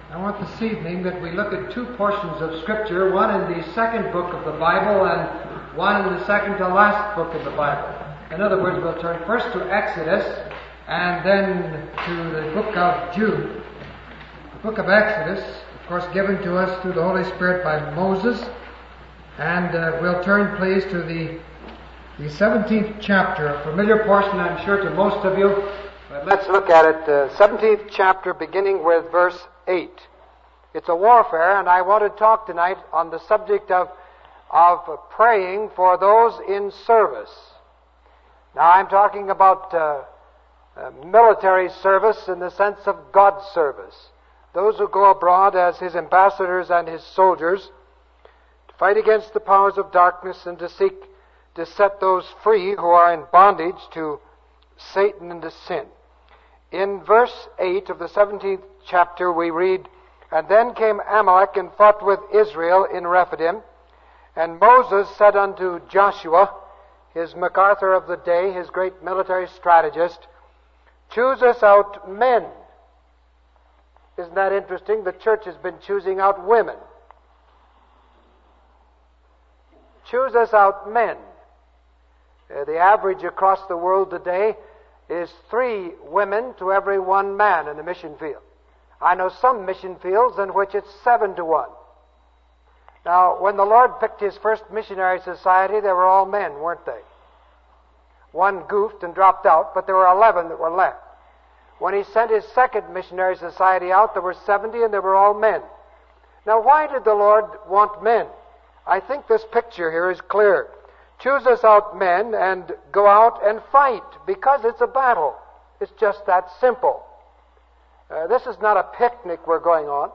I want this evening that we look at two portions of Scripture, one in the second book of the Bible and one in the second to last book of the Bible. In other words, we'll turn first to Exodus and then to the book of Jude. The book of Exodus, of course, given to us through the Holy Spirit by Moses. And we'll turn, please, to the 17th chapter, a familiar portion, I'm sure, to most of you. But let's look at it. The 17th chapter, beginning with verse 8. It's a warfare, and I want to talk tonight on the subject of praying for those in service. Now, I'm talking about military service in the sense of God's service. Those who go abroad as His ambassadors and His soldiers to fight against the powers of darkness and to seek to set those free who are in bondage to Satan and to sin. In verse 8 of the 17th chapter we read, "And then came Amalek and fought with Israel in Rephidim. And Moses said unto Joshua," his MacArthur of the day, his great military strategist, "Choose us out men." Isn't that interesting? The church has been choosing out women. Choose us out men. The average across the world today is 3 women to every 1 man in the mission field. I know some mission fields in which it's 7 to 1. Now, when the Lord picked His first missionary society, they were all men, weren't they? 1 goofed and dropped out, but there were 11 that were left. When He sent His second missionary society out, there were 70 and they were all men. Now, why did the Lord want men? I think this picture here is clear. Choose us out men and go out and fight, because it's a battle. It's just that simple. This is not a picnic we're going on.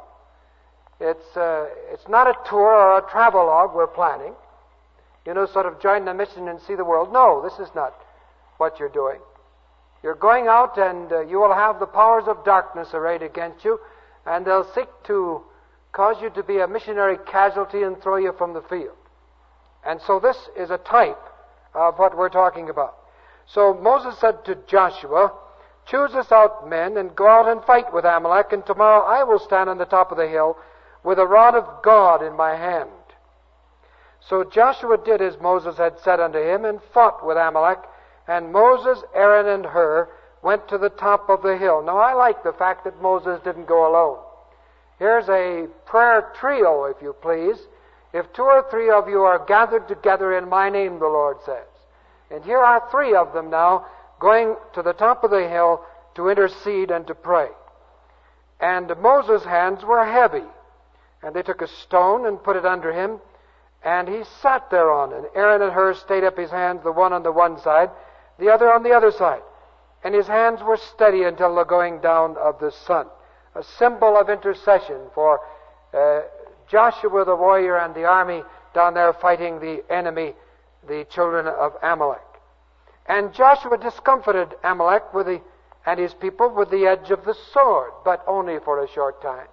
It's not a tour or a travelogue we're planning. Sort of join the mission and see the world. No, this is not what you're doing. You're going out and you will have the powers of darkness arrayed against you, and they'll seek to cause you to be a missionary casualty and throw you from the field. And so this is a type of what we're talking about. So Moses said to Joshua, "Choose us out men and go out and fight with Amalek, and tomorrow I will stand on the top of the hill with a rod of God in my hand." So Joshua did as Moses had said unto him and fought with Amalek, and Moses, Aaron, and Hur went to the top of the hill. Now I like the fact that Moses didn't go alone. Here's a prayer trio, if you please. "If 2 or 3 of you are gathered together in my name," the Lord says. And here are 3 of them now going to the top of the hill to intercede and to pray. And Moses' hands were heavy. And they took a stone and put it under him, and he sat thereon. And Aaron and Hur stayed up his hands, the one on the one side, the other on the other side. And his hands were steady until the going down of the sun. A symbol of intercession for Joshua the warrior and the army down there fighting the enemy, the children of Amalek. And Joshua discomfited Amalek and his people with the edge of the sword, but only for a short time.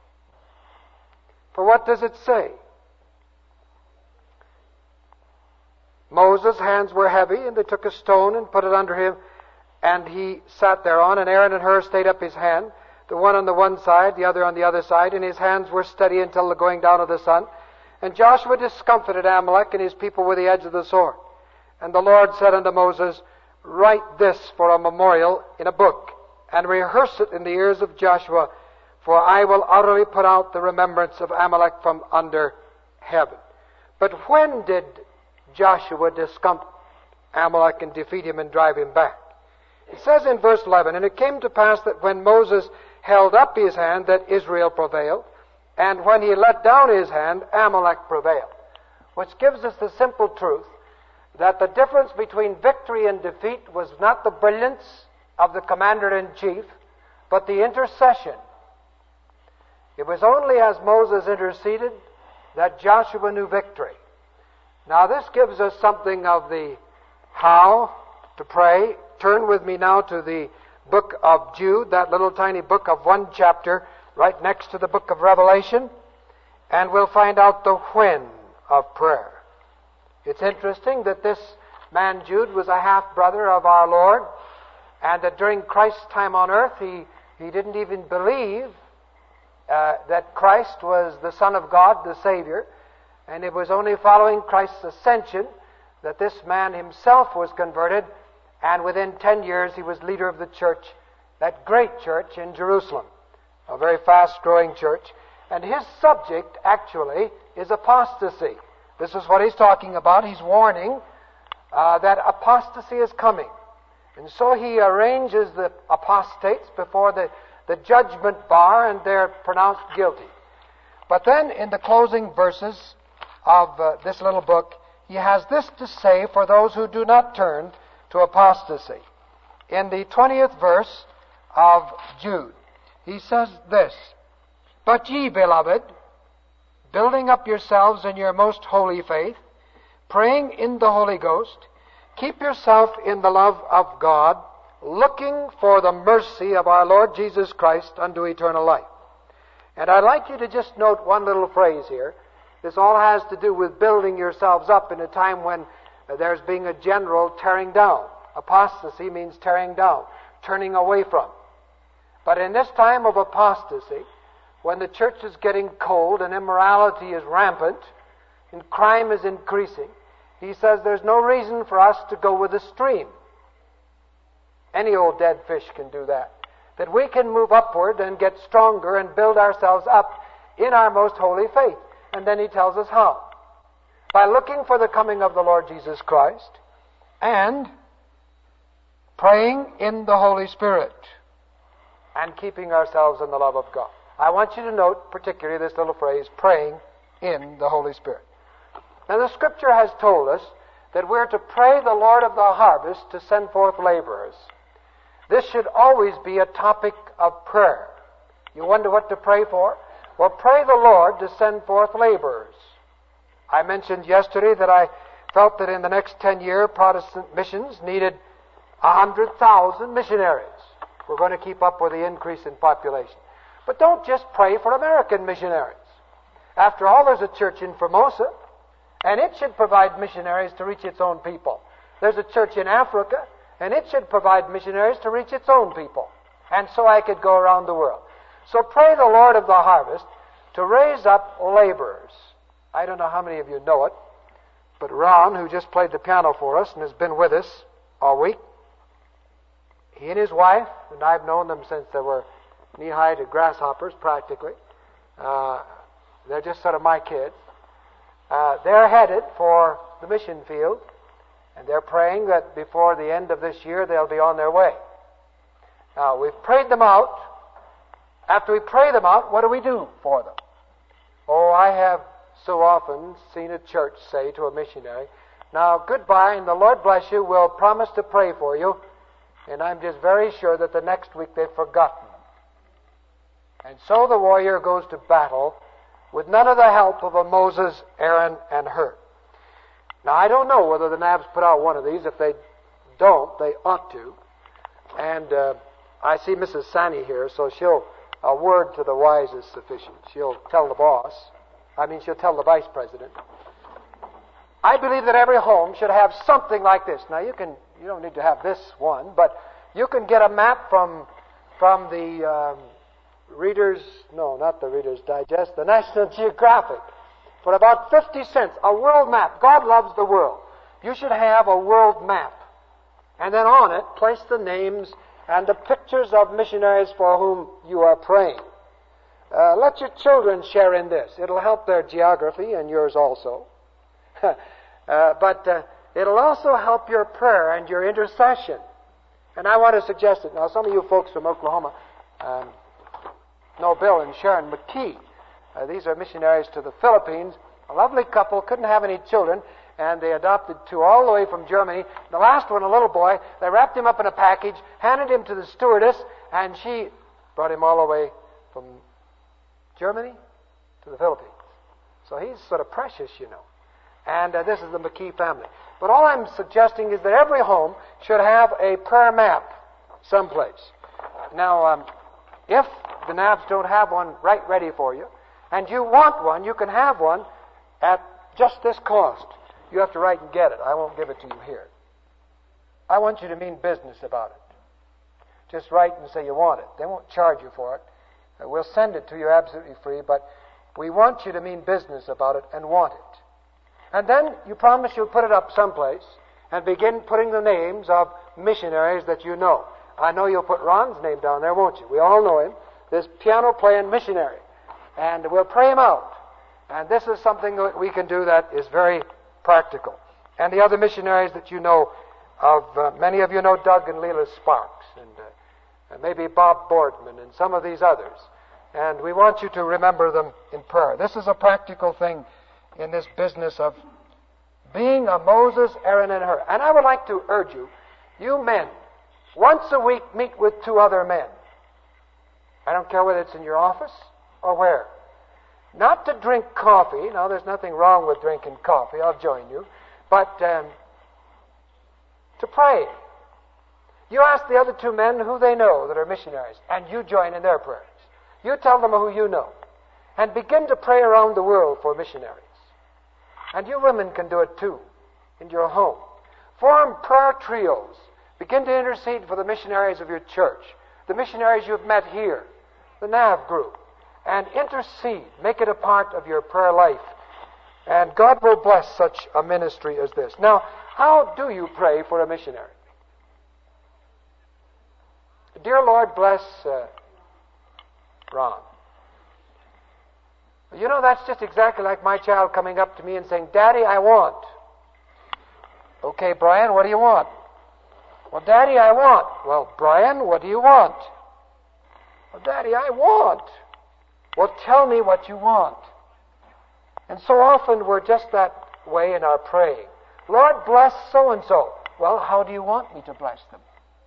For what does it say? Moses' hands were heavy, and they took a stone and put it under him, and he sat thereon, and Aaron and Hur stayed up his hand, the one on the one side, the other on the other side, and his hands were steady until the going down of the sun. And Joshua discomfited Amalek and his people with the edge of the sword. And the Lord said unto Moses, "Write this for a memorial in a book, and rehearse it in the ears of Joshua, for I will utterly put out the remembrance of Amalek from under heaven." But when did Joshua discomfit Amalek and defeat him and drive him back? It says in verse 11, "And it came to pass that when Moses held up his hand, that Israel prevailed, and when he let down his hand, Amalek prevailed." Which gives us the simple truth that the difference between victory and defeat was not the brilliance of the commander-in-chief, but the intercession. It was only as Moses interceded that Joshua knew victory. Now this gives us something of the how to pray. Turn with me now to the book of Jude, that little tiny book of 1 chapter, right next to the book of Revelation, and we'll find out the when of prayer. It's interesting that this man Jude was a half-brother of our Lord, and that during Christ's time on earth he didn't even believe that Christ was the Son of God, the Savior, and it was only following Christ's ascension that this man himself was converted, and within 10 years he was leader of the church, that great church in Jerusalem, a very fast-growing church. And his subject, actually, is apostasy. This is what he's talking about. He's warning that apostasy is coming. And so he arranges the apostates before the judgment bar, and they're pronounced guilty. But then, in the closing verses of this little book, he has this to say for those who do not turn to apostasy. In the 20th verse of Jude, he says this, "But ye, beloved, building up yourselves in your most holy faith, praying in the Holy Ghost, keep yourself in the love of God, looking for the mercy of our Lord Jesus Christ unto eternal life." And I'd like you to just note one little phrase here. This all has to do with building yourselves up in a time when there's being a general tearing down. Apostasy means tearing down, turning away from. But in this time of apostasy, when the church is getting cold and immorality is rampant and crime is increasing, he says there's no reason for us to go with the stream. Any old dead fish can do that. That we can move upward and get stronger and build ourselves up in our most holy faith. And then he tells us how. By looking for the coming of the Lord Jesus Christ and praying in the Holy Spirit and keeping ourselves in the love of God. I want you to note particularly this little phrase, praying in the Holy Spirit. Now the Scripture has told us that we're to pray the Lord of the harvest to send forth laborers. This should always be a topic of prayer. You wonder what to pray for? Well, pray the Lord to send forth laborers. I mentioned yesterday that I felt that in the next 10 years, Protestant missions needed 100,000 missionaries. We're going to keep up with the increase in population. But don't just pray for American missionaries. After all, there's a church in Formosa, and it should provide missionaries to reach its own people. There's a church in Africa, and it should provide missionaries to reach its own people. And so I could go around the world. So pray the Lord of the harvest to raise up laborers. I don't know how many of you know it, but Ron, who just played the piano for us and has been with us all week, he and his wife, and I've known them since they were knee-high to grasshoppers practically. They're just sort of my kids. They're headed for the mission field, and they're praying that before the end of this year they'll be on their way. Now, we've prayed them out. After we pray them out, what do we do for them? Oh, I have so often seen a church say to a missionary, "Now, goodbye, and the Lord bless you. We'll promise to pray for you." And I'm just very sure that the next week they've forgotten them. And so the warrior goes to battle with none of the help of a Moses, Aaron, and Hur. Now, I don't know whether the Nabs put out one of these. If they don't, they ought to. And I see Mrs. Sani here, so a word to the wise is sufficient. She'll tell the boss. She'll tell the vice president. I believe that every home should have something like this. Now, you don't need to have this one, but you can get a map from the not the Reader's Digest, the National Geographic, for about 50 cents, a world map. God loves the world. You should have a world map. And then on it, place the names and the pictures of missionaries for whom you are praying. Let your children share in this. It'll help their geography and yours also. But it'll also help your prayer and your intercession. And I want to suggest it. Now, some of you folks from Oklahoma know Bill and Sharon McKee. These are missionaries to the Philippines. A lovely couple, couldn't have any children, and they adopted two all the way from Germany. The last one, a little boy, they wrapped him up in a package, handed him to the stewardess, and she brought him all the way from Germany to the Philippines. So he's sort of precious, you know. And this is the McKee family. But all I'm suggesting is that every home should have a prayer map someplace. Now, if the Nabs don't have one right ready for you, and you want one, you can have one at just this cost. You have to write and get it. I won't give it to you here. I want you to mean business about it. Just write and say you want it. They won't charge you for it. We'll send it to you absolutely free, but we want you to mean business about it and want it. And then you promise you'll put it up someplace and begin putting the names of missionaries that you know. I know you'll put Ron's name down there, won't you? We all know him. This piano-playing missionary. And we'll pray him out. And this is something that we can do that is very practical. And the other missionaries that you know of, many of you know Doug and Leela Sparks, and maybe Bob Boardman, and some of these others. And we want you to remember them in prayer. This is a practical thing in this business of being a Moses, Aaron, and Hur. And I would like to urge you, you men, once a week meet with 2 other men. I don't care whether it's in your office or where. Not to drink coffee. Now, there's nothing wrong with drinking coffee. I'll join you. But to pray. You ask the other 2 men who they know that are missionaries, and you join in their prayers. You tell them who you know. And begin to pray around the world for missionaries. And you women can do it too, in your home. Form prayer trios. Begin to intercede for the missionaries of your church, the missionaries you've met here, the NAV group. And intercede. Make it a part of your prayer life. And God will bless such a ministry as this. Now, how do you pray for a missionary? Dear Lord, bless Ron. You know, that's just exactly like my child coming up to me and saying, Daddy, I want. Okay, Brian, what do you want? Well, Daddy, I want. Well, Brian, what do you want? Well, Daddy, I want. Well, tell me what you want. And so often we're just that way in our praying. Lord, bless so-and-so. Well, how do you want me to bless them?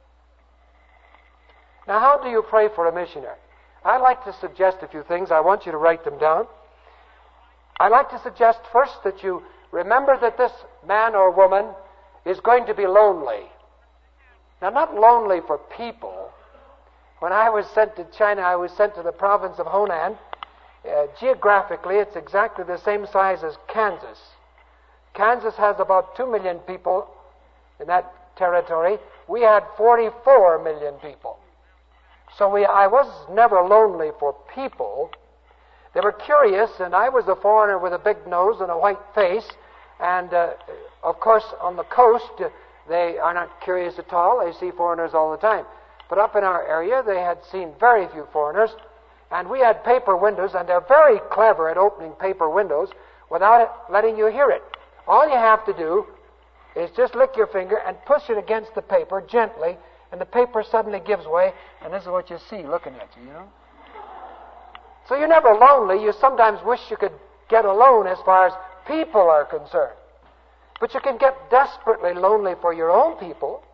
Now, how do you pray for a missionary? I'd like to suggest a few things. I want you to write them down. I'd like to suggest first that you remember that this man or woman is going to be lonely. Now, not lonely for people. When I was sent to China, I was sent to the province of Honan. Geographically, it's exactly the same size as Kansas. Kansas has about 2 million people in that territory. We had 44 million people. So I was never lonely for people. They were curious, and I was a foreigner with a big nose and a white face. And, of course, on the coast, they are not curious at all. They see foreigners all the time. But up in our area, they had seen very few foreigners. And we had paper windows, and they're very clever at opening paper windows without it letting you hear it. All you have to do is just lick your finger and push it against the paper gently, and the paper suddenly gives way, and this is what you see looking at you, you know. So you're never lonely. You sometimes wish you could get alone as far as people are concerned. But you can get desperately lonely for your own people.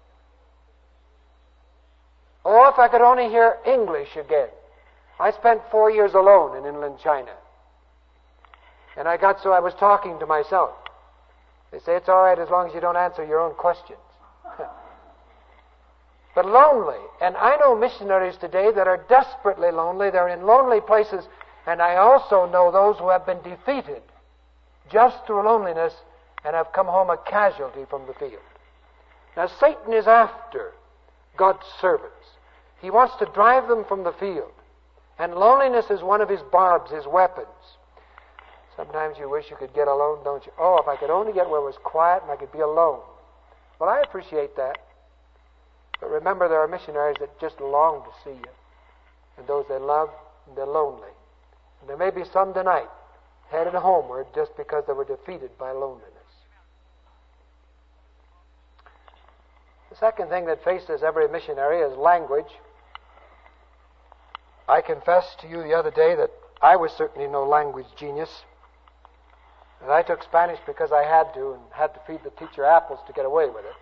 Oh, if I could only hear English again. I spent 4 years alone in inland China. And I was talking to myself. They say it's all right as long as you don't answer your own questions. But lonely. And I know missionaries today that are desperately lonely. They're in lonely places. And I also know those who have been defeated just through loneliness and have come home a casualty from the field. Now, Satan is after God's servants. He wants to drive them from the field. And loneliness is one of his barbs, his weapons. Sometimes you wish you could get alone, don't you? Oh, if I could only get where it was quiet and I could be alone. Well, I appreciate that. But remember, there are missionaries that just long to see you. And those they love, and they're lonely. And there may be some tonight headed homeward just because they were defeated by loneliness. The second thing that faces every missionary is language. I confessed to you the other day that I was certainly no language genius. And I took Spanish because I had to, and had to feed the teacher apples to get away with it.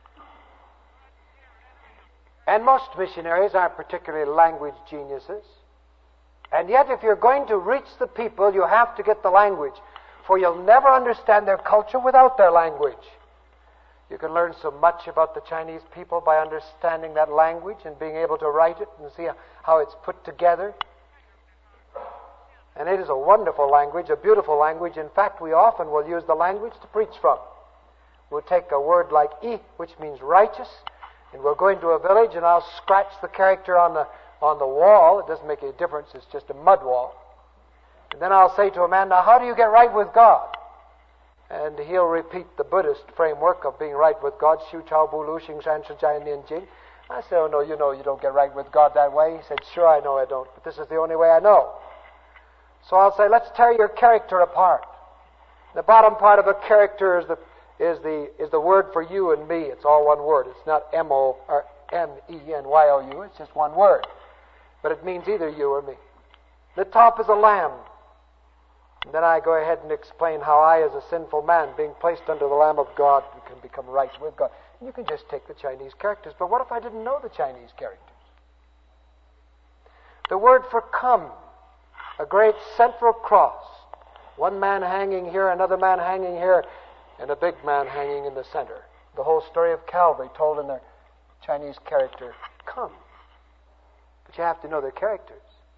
And most missionaries aren't particularly language geniuses. And yet, if you're going to reach the people, you have to get the language. For you'll never understand their culture without their language. You can learn so much about the Chinese people by understanding that language and being able to write it and see how it's put together. And it is a wonderful language, a beautiful language. In fact, we often will use the language to preach from. We'll take a word like "I," which means righteous, and we'll go into a village and I'll scratch the character on on the wall. It doesn't make any difference. It's just a mud wall. And then I'll say to a man, now how do you get right with God? And he'll repeat the Buddhist framework of being right with God. Shu Chao Bu Lu Xing Shan Shi Jai Nian Jing. I said, oh no, you know you don't get right with God that way. He said, sure, I know I don't, but this is the only way I know. So I'll say, let's tear your character apart. The bottom part of a character is the word for you and me. It's all one word. It's not M-O or M-E-N-Y-O-U. It's just one word. But it means either you or me. The top is a lamb. And then I go ahead and explain how I, as a sinful man, being placed under the Lamb of God, can become right with God. And you can just take the Chinese characters. But what if I didn't know the Chinese characters? The word for come, a great central cross. One man hanging here, another man hanging here, and a big man hanging in the center. The whole story of Calvary told in their Chinese character, come. But you have to know their characters.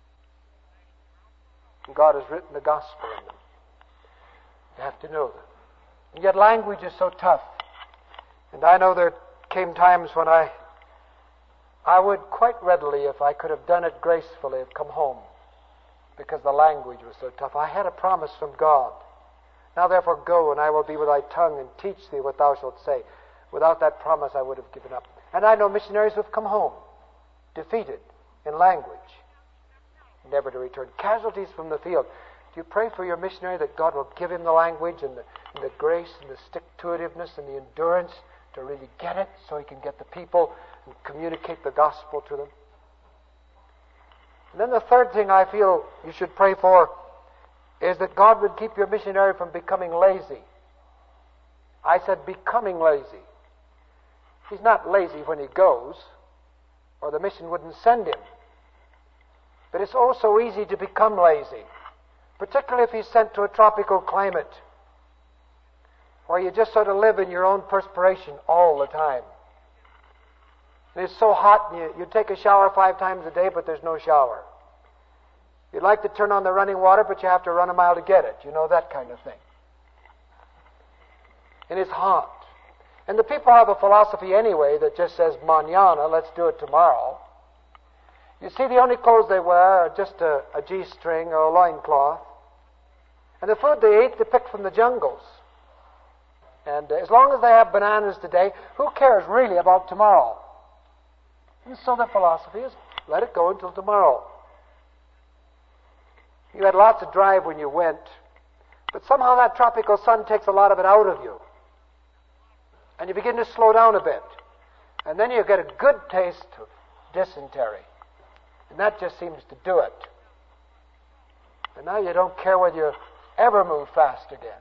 And God has written the gospel in them. You have to know them. And yet language is so tough. And I know there came times when I would quite readily, if I could have done it gracefully, have come home. Because the language was so tough. I had a promise from God. Now therefore go, and I will be with thy tongue, and teach thee what thou shalt say. Without that promise I would have given up. And I know missionaries who have come home, defeated in language, never to return. Casualties from the field. Do you pray for your missionary that God will give him the language and the grace and the stick-to-itiveness and the endurance to really get it so he can get the people and communicate the gospel to them? And then the third thing I feel you should pray for is that God would keep your missionary from becoming lazy. I said becoming lazy. He's not lazy when he goes, or the mission wouldn't send him. But it's also easy to become lazy, particularly if he's sent to a tropical climate where you just sort of live in your own perspiration all the time. And it's so hot, and you take a shower 5 times a day, but there's no shower. You'd like to turn on the running water, but you have to run a mile to get it. You know, that kind of thing. And it's hot. And the people have a philosophy anyway that just says, mañana, let's do it tomorrow. You see, the only clothes they wear are just a G-string or a loincloth. And the food they eat, they pick from the jungles. And as long as they have bananas today, who cares really about tomorrow? And so their philosophy is, let it go until tomorrow. You had lots of drive when you went, but somehow that tropical sun takes a lot of it out of you. And you begin to slow down a bit. And then you get a good taste of dysentery. And that just seems to do it. And now you don't care whether you ever move fast again.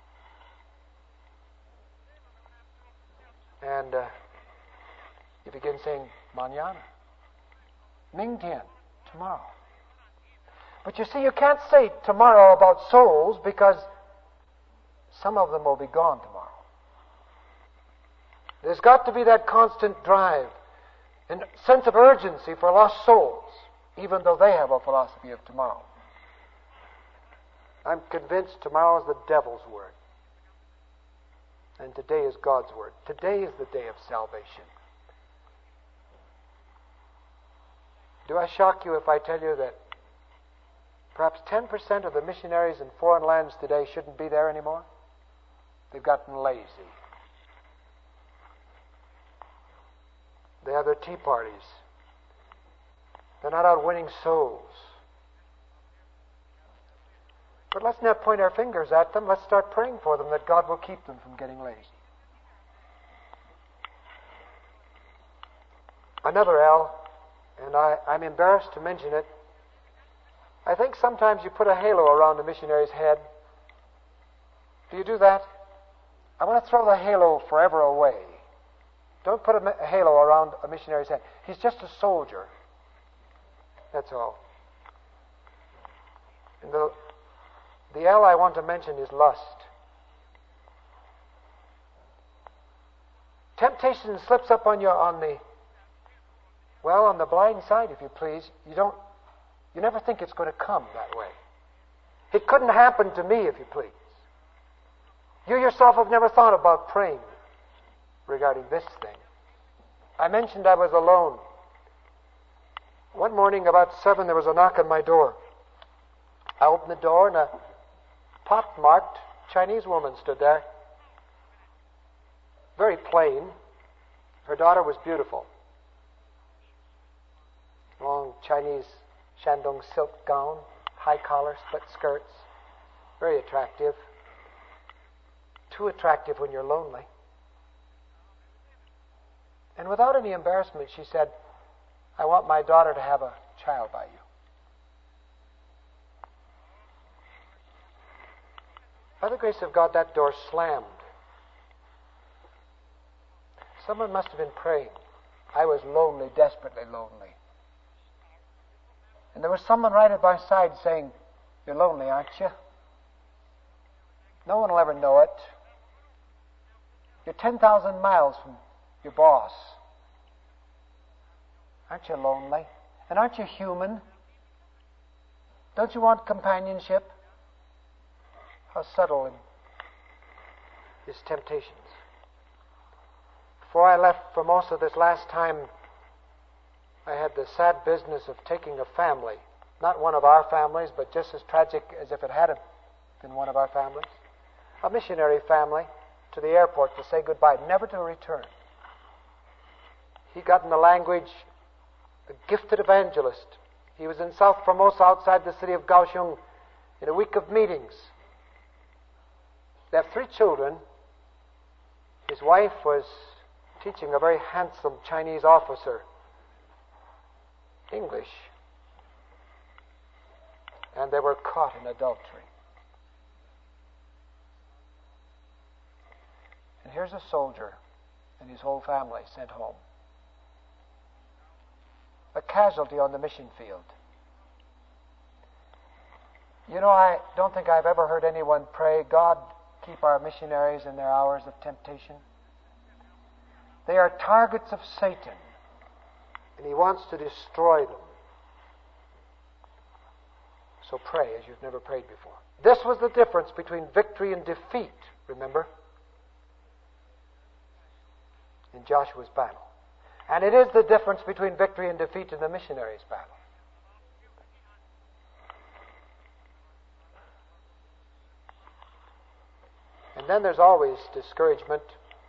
And you begin saying, mañana, mingtian, tomorrow. But you see, you can't say tomorrow about souls because some of them will be gone tomorrow. There's got to be that constant drive and sense of urgency for lost souls, even though they have a philosophy of tomorrow. I'm convinced tomorrow is the devil's word. And today is God's word. Today is the day of salvation. Do I shock you if I tell you that perhaps 10% of the missionaries in foreign lands today shouldn't be there anymore? They've gotten lazy. They have their tea parties. They're not out winning souls. But let's not point our fingers at them. Let's start praying for them that God will keep them from getting lazy. Another L, and I'm embarrassed to mention it. I think sometimes you put a halo around a missionary's head. Do you do that? I want to throw the halo forever away. Don't put a halo around a missionary's head. He's just a soldier. That's all. And the L I want to mention is lust. Temptation slips up on you on the blind side, if you please. You never think it's going to come that way. It couldn't happen to me, if you please. You yourself have never thought about praying regarding this thing. I mentioned I was alone. One morning about 7, there was a knock on my door. I opened the door and a pockmarked Chinese woman stood there. Very plain. Her daughter was beautiful. Long Chinese Shandong silk gown, high collar, split skirts. Very attractive. Too attractive when you're lonely. And without any embarrassment, she said, I want my daughter to have a child by you. By the grace of God, that door slammed. Someone must have been praying. I was lonely, desperately lonely. And there was someone right at my side saying, you're lonely, aren't you? No one will ever know it. You're 10,000 miles from your boss. Aren't you lonely? And aren't you human? Don't you want companionship? How subtle in his temptations. Before I left Formosa this last time, I had the sad business of taking a family, not one of our families, but just as tragic as if it had been one of our families, a missionary family, to the airport to say goodbye, never to return. He got in the language, a gifted evangelist. He was in South Formosa outside the city of Kaohsiung in a week of meetings. They have 3 children. His wife was teaching a very handsome Chinese officer English. And they were caught in adultery. And here's a soldier and his whole family sent home. A casualty on the mission field. You know, I don't think I've ever heard anyone pray, God, keep our missionaries in their hours of temptation. They are targets of Satan, and he wants to destroy them. So pray as you've never prayed before. This was the difference between victory and defeat, remember? In Joshua's battle. And it is the difference between victory and defeat in the missionaries' battle. And then there's always discouragement.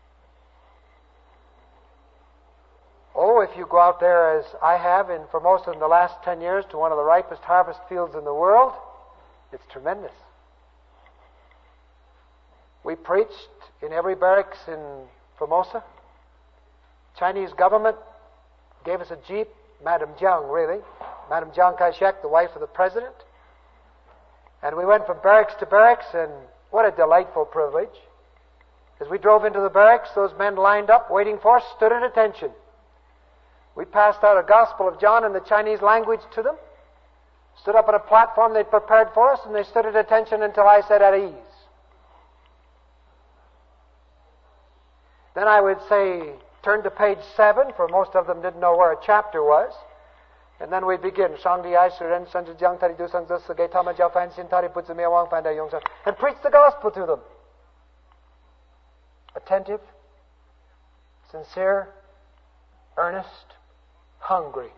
Oh, if you go out there as I have in Formosa in the last 10 years to one of the ripest harvest fields in the world, it's tremendous. We preached in every barracks in Formosa. Chinese government gave us a jeep, Madame Jiang, really. Madame Jiang Kai-shek, the wife of the president. And we went from barracks to barracks, and what a delightful privilege. As we drove into the barracks, those men lined up, waiting for us, stood at attention. We passed out a Gospel of John in the Chinese language to them, stood up on a platform they'd prepared for us, and they stood at attention until I said, at ease. Then I would say, turn to page 7, for most of them didn't know where a chapter was. And then we'd begin, and preach the gospel to them. Attentive, sincere, earnest, hungry.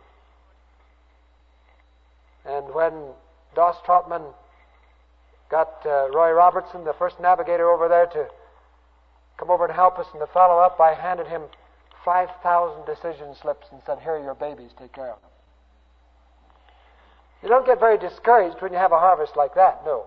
And when Doss Trotman got Roy Robertson, the first navigator over there, to come over and help us in the follow-up, I handed him 5,000 decision slips and said, here are your babies, take care of them. You don't get very discouraged when you have a harvest like that, no.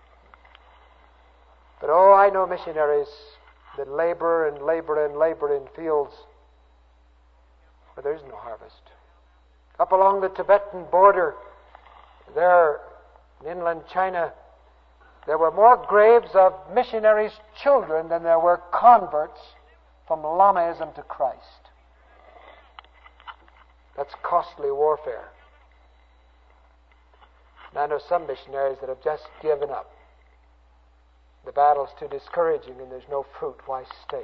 But I know missionaries that labor and labor and labor in fields where there is no harvest. Up along the Tibetan border, there in inland China, there were more graves of missionaries' children than there were converts from Lamaism to Christ. That's costly warfare. And I know some missionaries that have just given up. The battle's too discouraging and there's no fruit. Why stay?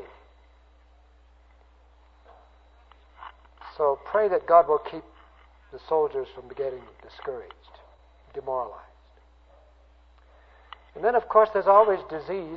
So pray that God will keep the soldiers from getting discouraged, demoralized. And then, of course, there's always disease.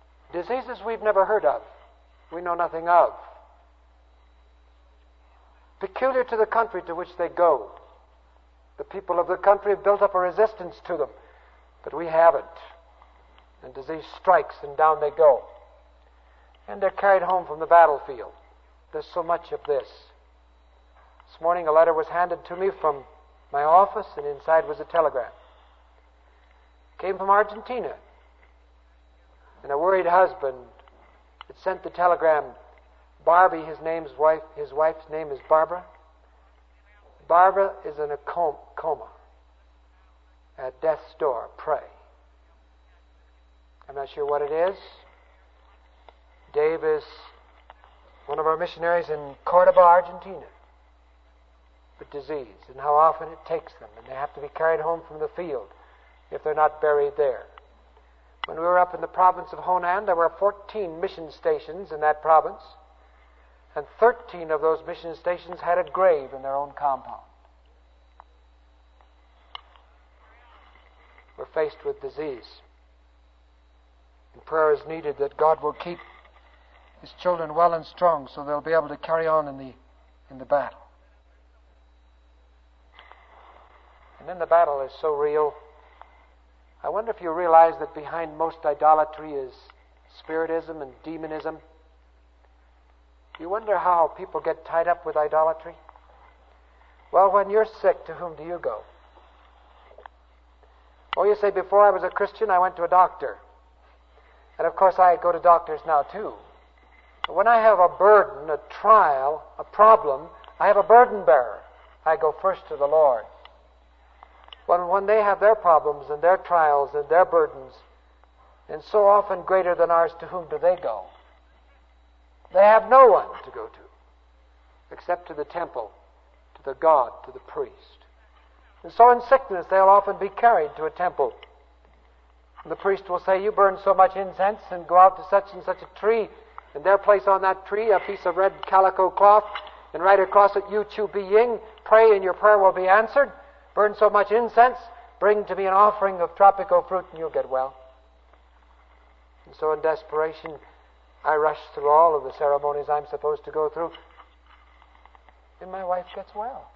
Diseases we've never heard of, we know nothing of. peculiar to the country to which they go. The people of the country have built up a resistance to them, but we haven't. And disease strikes, and down they go. And they're carried home from the battlefield. There's so much of this. This morning a letter was handed to me from my office, and inside was a telegram. It came from Argentina. And a worried husband had sent the telegram. Barbie, his wife's name is Barbara. Barbara is in a coma. At death's door. Pray. I'm not sure what it is. Dave is one of our missionaries in Cordoba, Argentina, with disease, and how often it takes them, and they have to be carried home from the field if they're not buried there. When we were up in the province of Honan, there were 14 mission stations in that province, and 13 of those mission stations had a grave in their own compound. We're faced with disease. And prayer is needed that God will keep His children well and strong so they'll be able to carry on in the battle. And then the battle is so real. I wonder if you realize that behind most idolatry is spiritism and demonism. You wonder how people get tied up with idolatry? Well, when you're sick, to whom do you go? Oh, you say, before I was a Christian, I went to a doctor. And of course, I go to doctors now too. But when I have a burden, a trial, a problem, I have a burden bearer. I go first to the Lord. When they have their problems and their trials and their burdens, and so often greater than ours, to whom do they go? They have no one to go to, except to the temple, to the God, to the priest. And so in sickness, they'll often be carried to a temple. And the priest will say, you burn so much incense, and go out to such and such a tree, and there place on that tree a piece of red calico cloth, and write across it, you Chu Bi Ying, pray and your prayer will be answered. Burn so much incense, bring to me an offering of tropical fruit, and you'll get well. And so in desperation, I rush through all of the ceremonies I'm supposed to go through, and my wife gets well.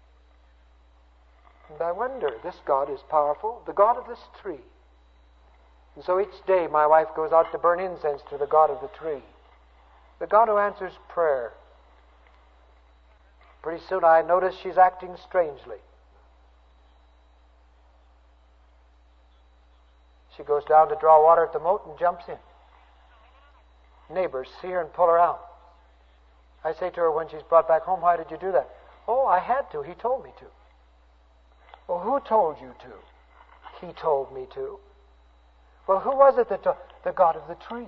And I wonder, this God is powerful, the God of this tree. And so each day my wife goes out to burn incense to the God of the tree, the God who answers prayer. Pretty soon I notice she's acting strangely. She goes down to draw water at the moat and jumps in. Neighbors see her and pull her out. I say to her when she's brought back home, why did you do that? Oh, I had to. He told me to. Well, who told you to? He told me to. Well, who was it that told? The God of the tree.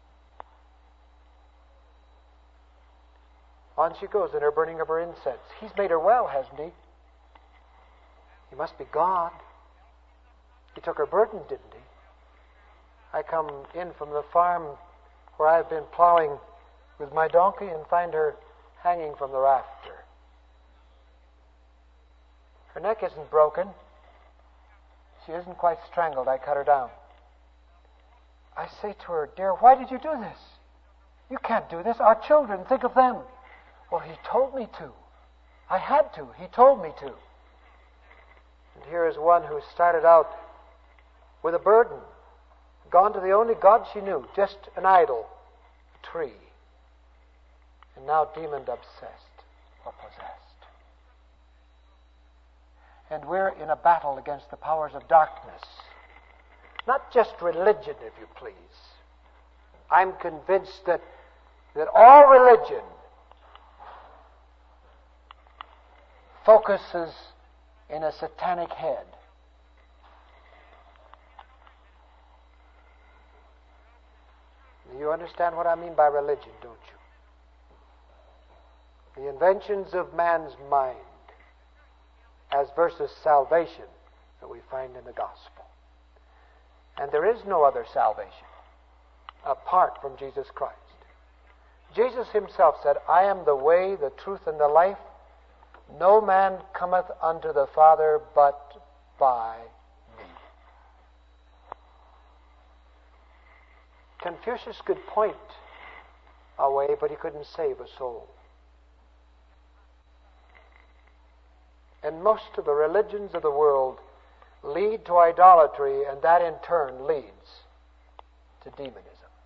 On she goes in her burning of her incense. He's made her well, hasn't he? He must be God. He took her burden, didn't he? I come in from the farm where I've been plowing with my donkey and find her hanging from the rafter. Her neck isn't broken. She isn't quite strangled. I cut her down. I say to her, dear, why did you do this? You can't do this. Our children, think of them. Well, he told me to. I had to. He told me to. And here is one who started out with a burden, gone to the only God she knew, just an idol, a tree, and now demon-obsessed or possessed. And we're in a battle against the powers of darkness. Not just religion, if you please. I'm convinced that all religion focuses in a satanic head. You understand what I mean by religion, don't you? The inventions of man's mind as versus salvation that we find in the gospel. And there is no other salvation apart from Jesus Christ. Jesus himself said, I am the way, the truth, and the life. No man cometh unto the Father but by me. Confucius could point a way, but he couldn't save a soul. And most of the religions of the world lead to idolatry, and that in turn leads to demonism.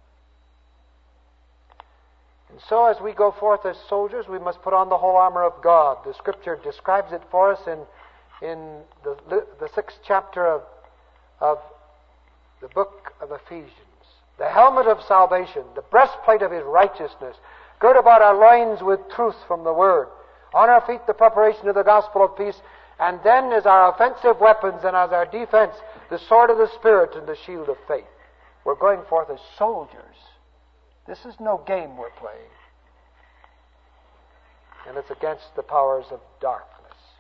And so as we go forth as soldiers, we must put on the whole armor of God. The Scripture describes it for us in the 6th chapter of the book of Ephesians. The helmet of salvation, the breastplate of His righteousness, gird about our loins with truth from the Word, on our feet the preparation of the gospel of peace, and then as our offensive weapons and as our defense, the sword of the Spirit and the shield of faith. We're going forth as soldiers. This is no game we're playing. And it's against the powers of darkness.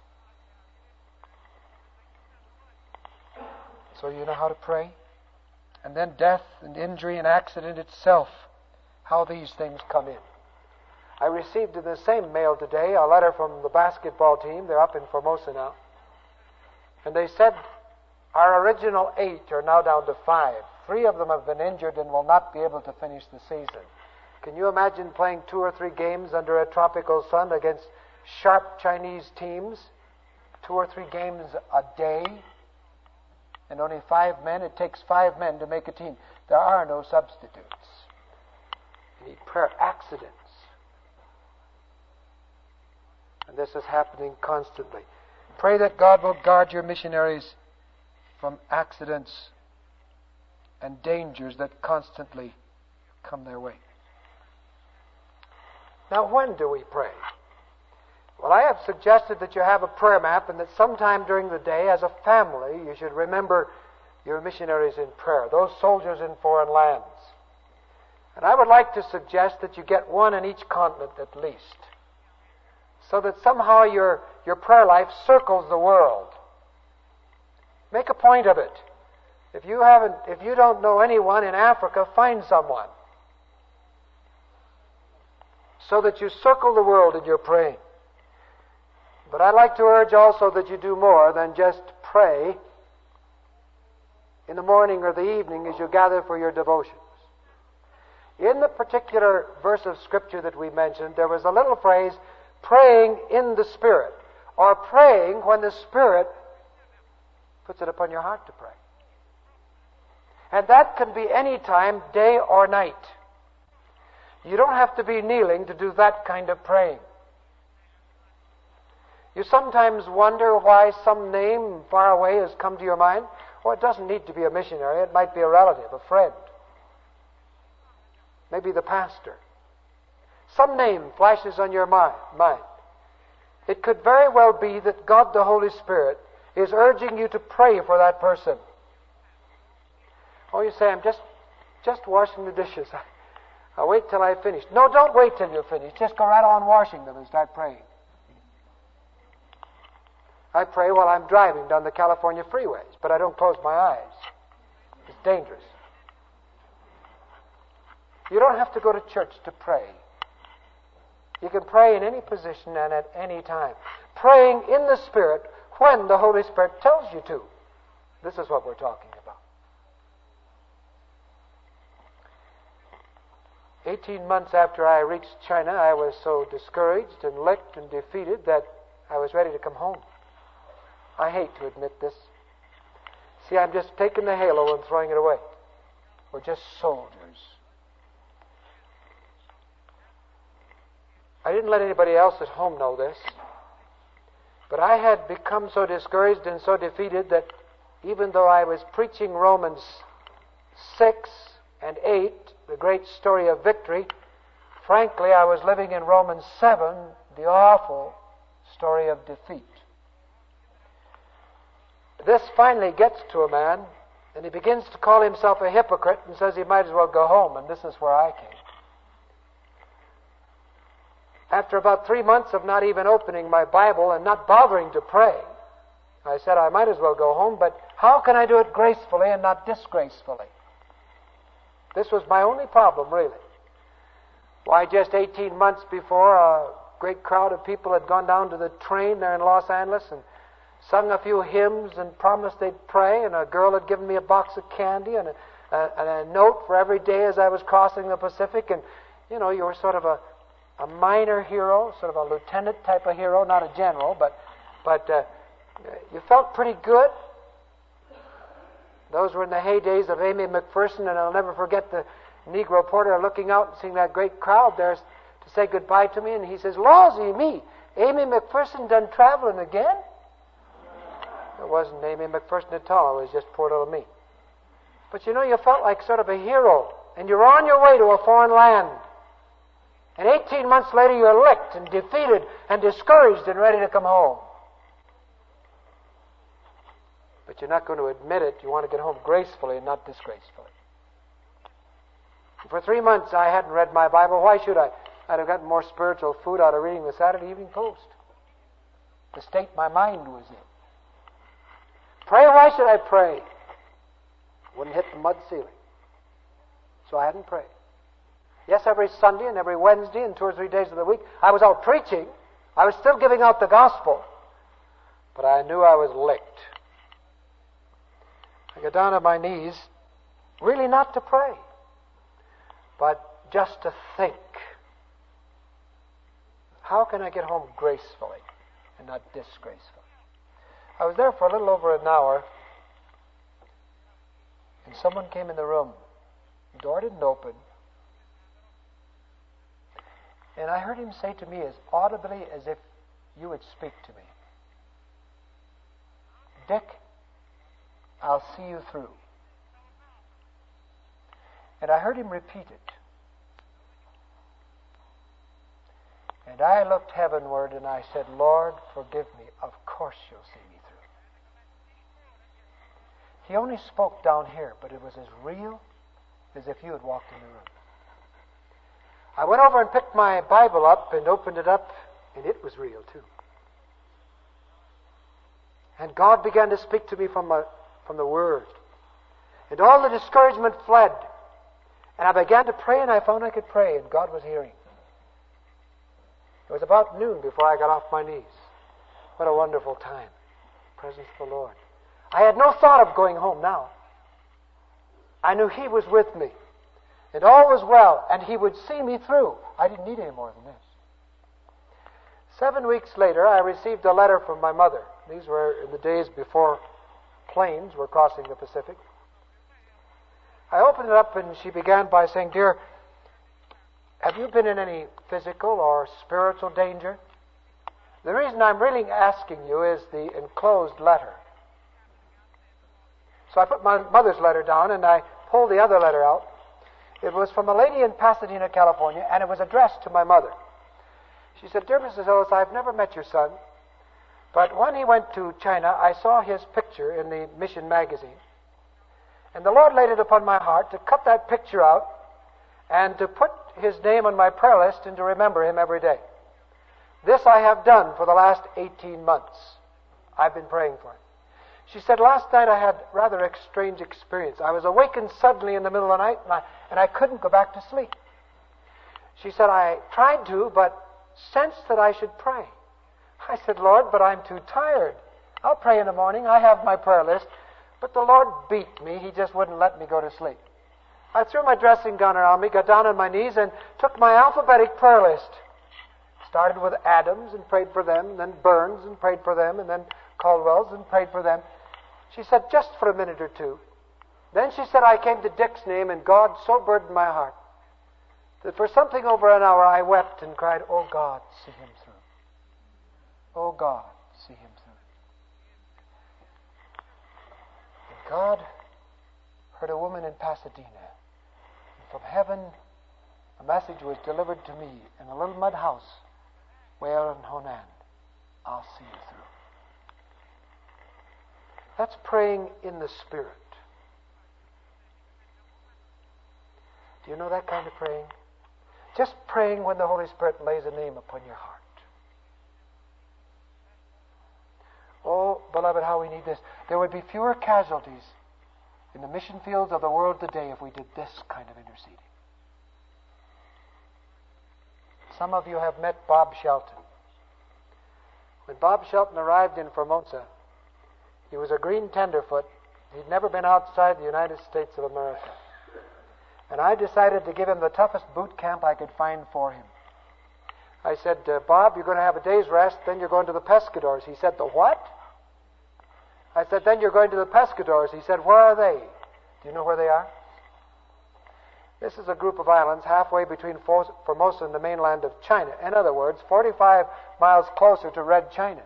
So you know how to pray? And then death and injury and accident itself, how these things come in. I received in the same mail today a letter from the basketball team. They're up in Formosa now. And they said our original 8 are now down to 5. 3 of them have been injured and will not be able to finish the season. Can you imagine playing 2 or 3 games under a tropical sun against sharp Chinese teams? 2 or 3 games a day? And only 5 men? It takes 5 men to make a team. There are no substitutes. You need prayer. Accidents. And this is happening constantly. Pray that God will guard your missionaries from accidents and dangers that constantly come their way. Now, when do we pray? Well, I have suggested that you have a prayer map and that sometime during the day, as a family, you should remember your missionaries in prayer, those soldiers in foreign lands. And I would like to suggest that you get one in each continent at least, so that somehow your prayer life circles the world. Make a point of it. If you don't know anyone in Africa, find someone, so that you circle the world in your praying. But I'd like to urge also that you do more than just pray in the morning or the evening as you gather for your devotions. In the particular verse of Scripture that we mentioned, there was a little phrase, praying in the Spirit, or praying when the Spirit puts it upon your heart to pray. And that can be any time, day or night. You don't have to be kneeling to do that kind of praying. You sometimes wonder why some name far away has come to your mind. Oh, it doesn't need to be a missionary. It might be a relative, a friend. Maybe the pastor. Some name flashes on your mind. It could very well be that God the Holy Spirit is urging you to pray for that person. Oh, you say, I'm just washing the dishes. I'll wait till I finish. No, don't wait till you're finished. Just go right on washing them and start praying. I pray while I'm driving down the California freeways, but I don't close my eyes. It's dangerous. You don't have to go to church to pray. You can pray in any position and at any time. Praying in the Spirit when the Holy Spirit tells you to. This is what we're talking about. 18 months after I reached China, I was so discouraged and licked and defeated that I was ready to come home. I hate to admit this. See, I'm just taking the halo and throwing it away. We're just soldiers. I didn't let anybody else at home know this, but I had become so discouraged and so defeated that even though I was preaching Romans 6 and 8, the great story of victory, frankly, I was living in Romans 7, the awful story of defeat. This finally gets to a man, and he begins to call himself a hypocrite and says he might as well go home, and this is where I came. After about 3 months of not even opening my Bible and not bothering to pray, I said I might as well go home, but how can I do it gracefully and not disgracefully? This was my only problem, really. Why, just 18 months before, a great crowd of people had gone down to the train there in Los Angeles and sung a few hymns and promised they'd pray, and a girl had given me a box of candy and a note for every day as I was crossing the Pacific, and, you know, you were sort of a minor hero, sort of a lieutenant type of hero, not a general, but You felt pretty good. Those were in the heydays of Amy McPherson, and I'll never forget the Negro porter looking out and seeing that great crowd there to say goodbye to me, and he says, "Lawsy me, Amy McPherson done traveling again?" It wasn't Amy McPherson at all. It was just poor little me. But you know, you felt like sort of a hero, and you're on your way to a foreign land. And 18 months later, you're licked and defeated and discouraged and ready to come home. But you're not going to admit it. You want to get home gracefully and not disgracefully. For 3 months, I hadn't read my Bible. Why should I? I'd have gotten more spiritual food out of reading the Saturday Evening Post. The state my mind was in. Pray, why should I pray? Wouldn't hit the mud ceiling. So I hadn't prayed. Yes, every Sunday and every Wednesday and 2 or 3 days of the week, I was out preaching. I was still giving out the gospel. But I knew I was licked. I got down on my knees, really not to pray, but just to think. How can I get home gracefully and not disgracefully? I was there for a little over an hour, and someone came in the room. The door didn't open. And I heard him say to me as audibly as if you would speak to me, "Dick, I'll see you through." And I heard him repeat it. And I looked heavenward and I said, "Lord, forgive me. Of course you'll see me through." He only spoke down here, but it was as real as if you had walked in the room. I went over and picked my Bible up and opened it up, and it was real too. And God began to speak to me from the Word. And all the discouragement fled. And I began to pray, and I found I could pray, and God was hearing. It was about noon before I got off my knees. What a wonderful time. Presence of the Lord. I had no thought of going home now. I knew He was with me. And all was well, and He would see me through. I didn't need any more than this. 7 weeks later, I received a letter from my mother. These were in the days before planes were crossing the Pacific. I opened it up, and she began by saying, "Dear, have you been in any physical or spiritual danger?" The reason I'm really asking you is the enclosed letter. So I put my mother's letter down, and I pulled the other letter out. It was from a lady in Pasadena, California, and it was addressed to my mother. She said, "Dear Mrs. Ellis, I've never met your son, but when he went to China, I saw his picture in the Mission magazine. And the Lord laid it upon my heart to cut that picture out and to put his name on my prayer list and to remember him every day. This I have done for the last 18 months. I've been praying for him." She said, "Last night I had rather a strange experience. I was awakened suddenly in the middle of the night, and I couldn't go back to sleep." She said, "I tried to, but sensed that I should pray." I said, "Lord, but I'm too tired. I'll pray in the morning. I have my prayer list." But the Lord beat me. He just wouldn't let me go to sleep. I threw my dressing gown around me, got down on my knees, and took my alphabetic prayer list. Started with Adams and prayed for them, and then Burns and prayed for them, and then Caldwell's and prayed for them. She said, "Just for a minute or two." Then she said, "I came to Dick's name, and God so burdened my heart that for something over an hour I wept and cried, 'Oh God, see him through. Oh God, see him through.'" And God heard a woman in Pasadena. And from heaven, a message was delivered to me in a little mud house way out in Honan. "I'll see you through." That's praying in the Spirit. Do you know that kind of praying? Just praying when the Holy Spirit lays a name upon your heart. Oh, beloved, how we need this. There would be fewer casualties in the mission fields of the world today if we did this kind of interceding. Some of you have met Bob Shelton. When Bob Shelton arrived in Formosa, he was a green tenderfoot. He'd never been outside the United States of America. And I decided to give him the toughest boot camp I could find for him. I said, "Bob, you're going to have a day's rest, then you're going to the Pescadores." He said, "The what?" I said, then you're going to the Pescadores. He said, where are they? Do you know where they are? This is a group of islands halfway between Formosa and the mainland of China. In other words, 45 miles closer to Red China.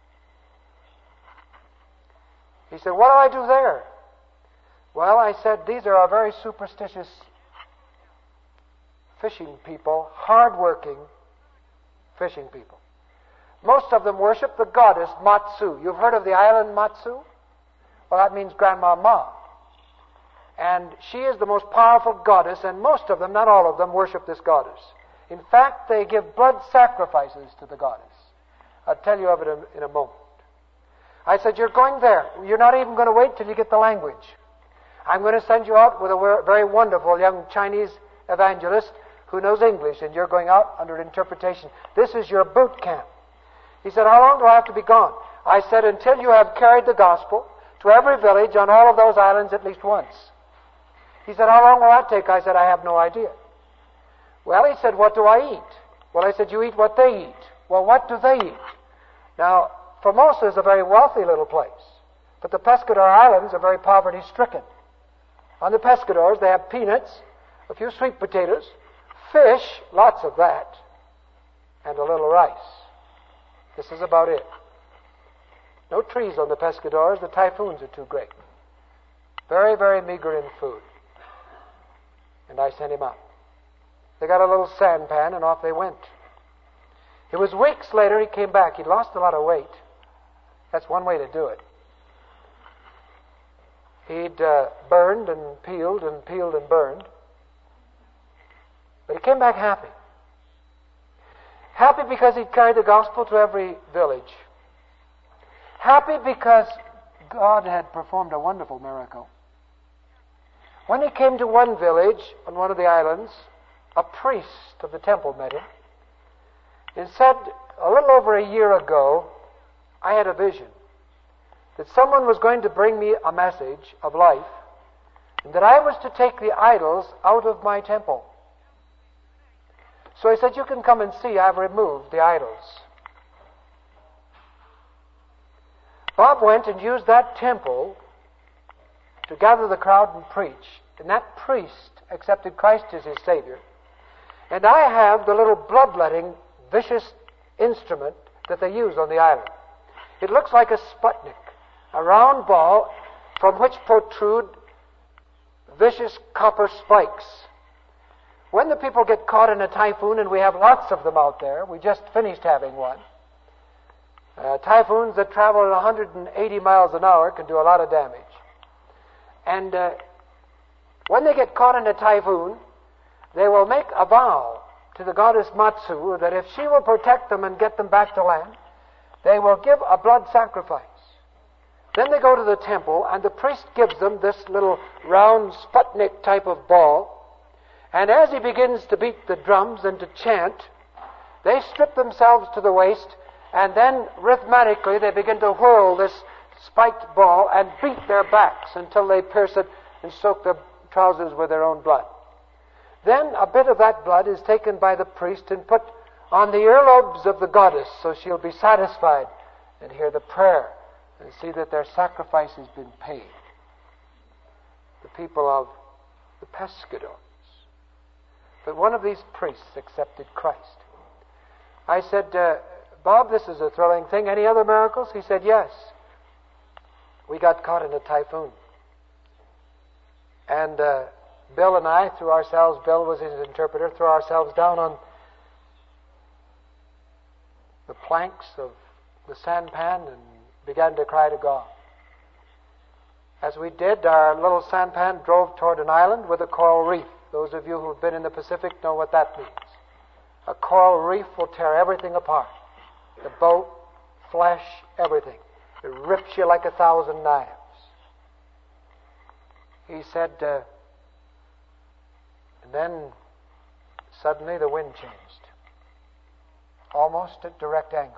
He said, what do I do there? Well, I said, these are a very superstitious fishing people, hard-working fishing people. Most of them worship the goddess Matsu. You've heard of the island Matsu? Well, that means Grandma Ma. And she is the most powerful goddess, and most of them, not all of them, worship this goddess. In fact, they give blood sacrifices to the goddess. I'll tell you of it in a moment. I said, you're going there. You're not even going to wait till you get the language. I'm going to send you out with a very wonderful young Chinese evangelist who knows English, and you're going out under interpretation. This is your boot camp. He said, how long do I have to be gone? I said, until you have carried the gospel to every village on all of those islands at least once. He said, how long will that take? I said, I have no idea. Well, he said, what do I eat? Well, I said, you eat what they eat. Well, what do they eat? Now, Formosa is a very wealthy little place, but the Pescador Islands are very poverty-stricken. On the Pescadores, they have peanuts, a few sweet potatoes, fish, lots of that, and a little rice. This is about it. No trees on the Pescadores. The typhoons are too great. Very, very meager in food. And I sent him out. They got a little sampan, and off they went. It was weeks later he came back. He'd lost a lot of weight. That's one way to do it. He'd burned and peeled and burned. But he came back happy. Happy because he'd carried the gospel to every village. Happy because God had performed a wonderful miracle. When he came to one village on one of the islands, a priest of the temple met him and said, a little over a year ago, I had a vision that someone was going to bring me a message of life, and that I was to take the idols out of my temple. So I said, you can come and see, I've removed the idols. Bob went and used that temple to gather the crowd and preach. And that priest accepted Christ as his Savior. And I have the little bloodletting, vicious instrument that they use on the island. It looks like a Sputnik, a round ball from which protrude vicious copper spikes. When the people get caught in a typhoon, and we have lots of them out there, we just finished having one, typhoons that travel at 180 miles an hour can do a lot of damage. And when they get caught in a typhoon, they will make a vow to the goddess Matsu that if she will protect them and get them back to land, they will give a blood sacrifice. Then they go to the temple, and the priest gives them this little round Sputnik type of ball. And as he begins to beat the drums and to chant, they strip themselves to the waist, and then rhythmically they begin to whirl this spiked ball and beat their backs until they pierce it and soak their trousers with their own blood. Then a bit of that blood is taken by the priest and put on the earlobes of the goddess, so she'll be satisfied and hear the prayer and see that their sacrifice has been paid. The people of the Pescadores. But one of these priests accepted Christ. I said, Bob, this is a thrilling thing. Any other miracles? He said, yes. We got caught in a typhoon. And Bill and I, Bill was his interpreter, threw ourselves down on the planks of the sampan and began to cry to God. As we did, our little sampan drove toward an island with a coral reef. Those of you who have been in the Pacific know what that means. A coral reef will tear everything apart. The boat, flesh, everything. It rips you like 1,000 knives. He said, and then suddenly the wind changed. Almost at direct angles.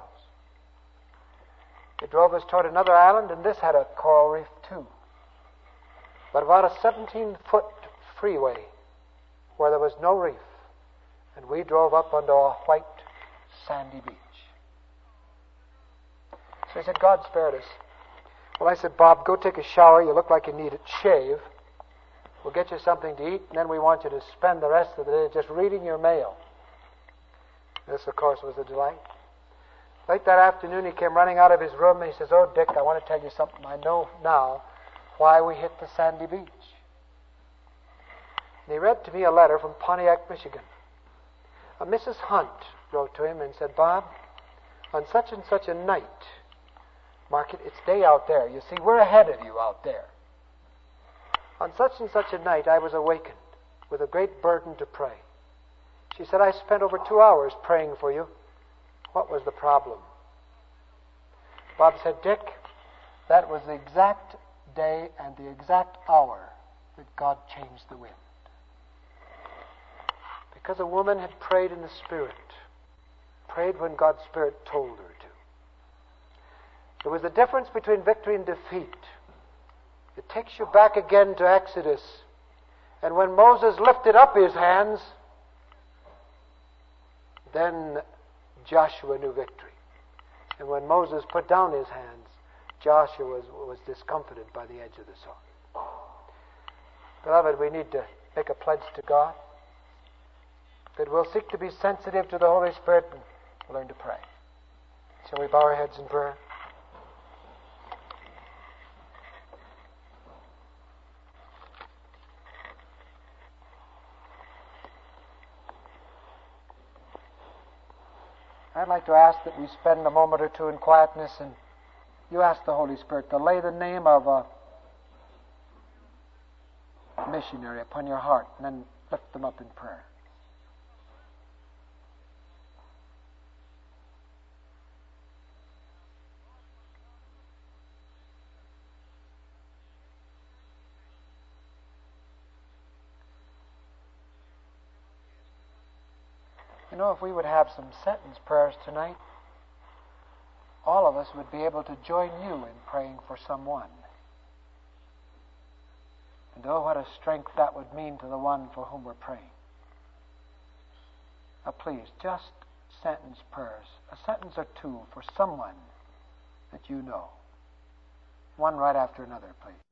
It drove us toward another island, and this had a coral reef too. But about a 17-foot freeway where there was no reef, and we drove up onto a white, sandy beach. So he said, God spared us. Well, I said, Bob, go take a shower. You look like you need it. Shave. We'll get you something to eat, and then we want you to spend the rest of the day just reading your mail. This, of course, was a delight. Late that afternoon, he came running out of his room, and he says, oh, Dick, I want to tell you something. I know now why we hit the sandy beach. And he read to me a letter from Pontiac, Michigan. Mrs. Hunt wrote to him and said, Bob, on such and such a night, mark it, it's day out there. You see, we're ahead of you out there. On such and such a night, I was awakened with a great burden to pray. She said, I spent over 2 hours praying for you. What was the problem? Bob said, Dick, that was the exact day and the exact hour that God changed the wind. Because a woman had prayed in the Spirit, prayed when God's Spirit told her to. There was a difference between victory and defeat. It takes you back again to Exodus. And when Moses lifted up his hands, then Joshua knew victory. And when Moses put down his hands, Joshua was discomfited by the edge of the sword. Beloved, we need to make a pledge to God that we'll seek to be sensitive to the Holy Spirit and learn to pray. Shall we bow our heads in prayer? I'd like to ask that we spend a moment or two in quietness and you ask the Holy Spirit to lay the name of a missionary upon your heart and then lift them up in prayer. You know, if we would have some sentence prayers tonight, all of us would be able to join you in praying for someone. And oh, what a strength that would mean to the one for whom we're praying. Now please, just sentence prayers, a sentence or two for someone that you know. One right after another, please.